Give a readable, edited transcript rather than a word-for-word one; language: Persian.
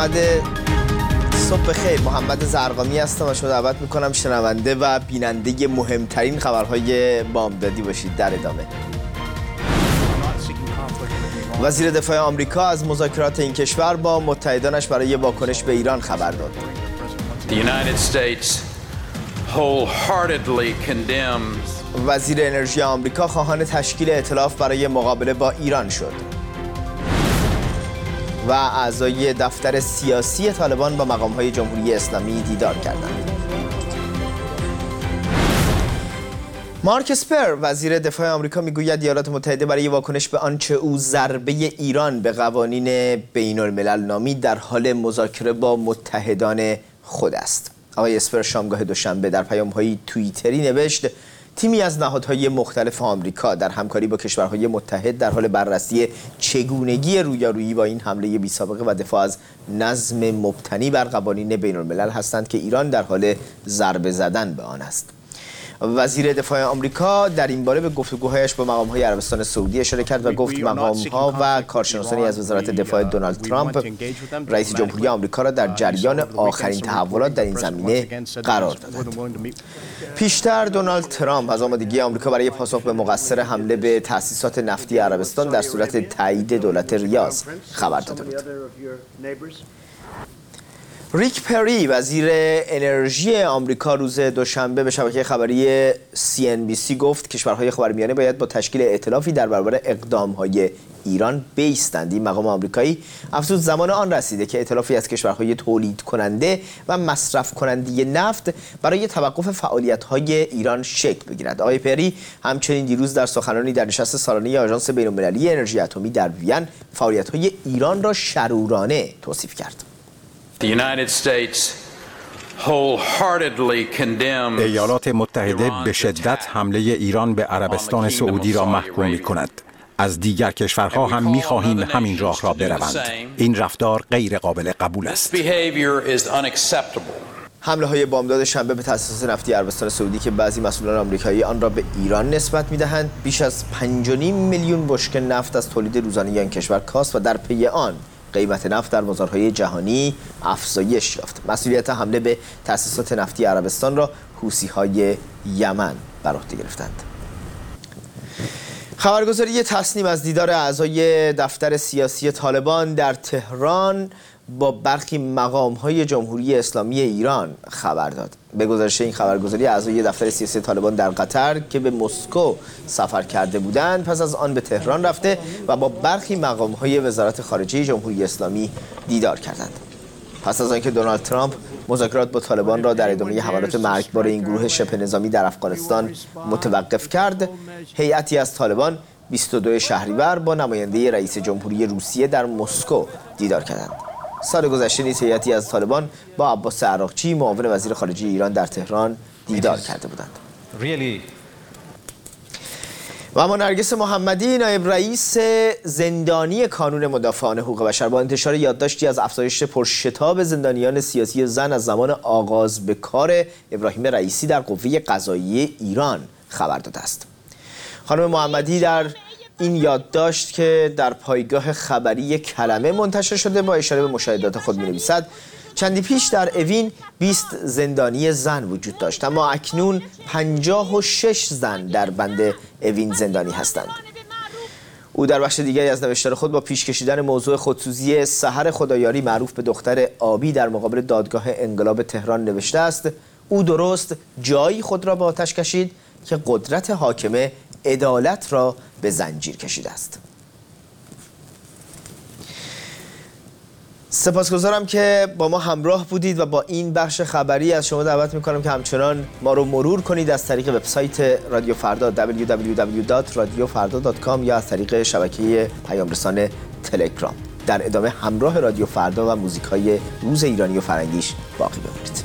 صبح خیر. محمد زرقامی هستم و شما دعوت میکنم شنونده و بیننده مهمترین خبرهای بامدادی باشید. در ادامه وزیر دفاع آمریکا از مذاکرات این کشور با متحدانش برای واکنش به ایران خبر داد. وزیر انرژی آمریکا خواهان تشکیل ائتلاف برای مقابله با ایران شد. و اعضای دفتر سیاسی طالبان با مقام‌های جمهوری اسلامی دیدار کردند. مارک اسپر وزیر دفاع آمریکا میگوید ایالات متحده برای واکنش به آنچه او ضربه ایران به قوانین بین‌الملل نامید در حال مذاکره با متحدان خود است. آقای اسپر شامگاه دوشنبه در پیام‌های توییتری نوشت تیمی از نهادهای مختلف آمریکا در همکاری با کشورهای متحد در حال بررسی چگونگی رویارویی با این حمله بی‌سابقه و دفاع از نظم مبتنی بر قوانین بین‌الملل هستند که ایران در حال ضربه زدن به آن است. وزیر دفاع آمریکا در این باره به گفتگوهایش با مقام‌های عربستان سعودی اشاره کرد و گفت مقام‌ها و کارشناسانی از وزارت دفاع دونالد ترامپ رئیس جمهوری آمریکا را در جریان آخرین تحولات در این زمینه قرار دادند. پیشتر دونالد ترامپ از آمادگی آمریکا برای پاسخ به مقصر حمله به تأسیسات نفتی عربستان در صورت تایید دولت ریاض خبر داده بود. ریک پری وزیر انرژی آمریکا روز دوشنبه به شبکه خبری CNBC گفت کشورهای خاورمیانه باید با تشکیل ائتلافی در برابر اقدام‌های ایران بایستند. این مقام آمریکایی افزود زمان آن رسیده که ائتلافی از کشورهای تولید کننده و مصرف کننده نفت برای توقف فعالیت‌های ایران شکل بگیرد. آقای پری همچنین دیروز در سخنرانی در نشست سالانه آژانس بین‌المللی انرژی اتمی در وین فعالیت‌های ایران را شرورانه توصیف کرد. ایالات متحده به شدت حمله ایران به عربستان سعودی را محکوم می‌کند. از دیگر کشورها هم می‌خواهیم همین راه را بروند. این رفتار غیر قابل قبول است. حمله‌های بامداد شنبه به تأسیسات نفتی عربستان سعودی که بعضی مسئولان آمریکایی آن را به ایران نسبت می‌دهند بیش از 5.5 میلیون بشکه نفت از تولید روزانه این کشور کاست و در پی آن قیمت نفت در بازارهای جهانی افزایش یافت. مسئولیت حمله به تأسیسات نفتی عربستان را حوثی‌های یمن بر عهده گرفتند. خبرگزاری تصنیم از دیدار اعضای دفتر سیاسی طالبان در تهران با برخی مقام‌های جمهوری اسلامی ایران خبر داد. به گزارش این خبرگزاری اعضای دفتر سیاسی طالبان در قطر که به مسکو سفر کرده بودند پس از آن به تهران رفته و با برخی مقام‌های وزارت خارجه جمهوری اسلامی دیدار کردند. پس از آنکه دونالد ترامپ مذاکرات با طالبان را در ادامه حملات مرگبار این گروه شبه نظامی در افغانستان متوقف کرد، هیئتی از طالبان 22 شهریور با نماینده رئیس جمهوری روسیه در مسکو دیدار کردند. سال گذشته نیز هیئتی از طالبان با عباس عراقچی معاون وزیر خارجه ایران در تهران دیدار کرده بودند. و اما نرگس محمدی نایب رئیس زندانی کانون مدافعان حقوق بشر با انتشار یادداشتی از افزایش پرشتاب زندانیان سیاسی زن از زمان آغاز به کار ابراهیم رئیسی در قوه قضاییه ایران خبر داده است. خانم محمدی در این یادداشت که در پایگاه خبری کلمه منتشر شده با اشاره به مشاهدات خود می‌نویسد چندی پیش در اوین 20 زندانی زن وجود داشت اما اکنون 56 زن در بند اوین زندانی هستند. او در بخش دیگری از نوشتار خود با پیش کشیدن موضوع خودسوزی سحر خدایاری معروف به دختر آبی در مقابل دادگاه انقلاب تهران نوشته است او درست جایی خود را به آتش کشید که قدرت حاکمه عدالت را به زنجیر کشیده است. سپاسگزارم که با ما همراه بودید و با این بخش خبری از شما دعوت میکنم که همچنان ما رو مرور کنید از طریق وبسایت رادیو فردا www.radiofarda.com یا از طریق شبکه پیامرسان تلگرام. در ادامه همراه رادیو فردا و موزیک‌های روز ایرانی و فرنگیش باقی بمونید.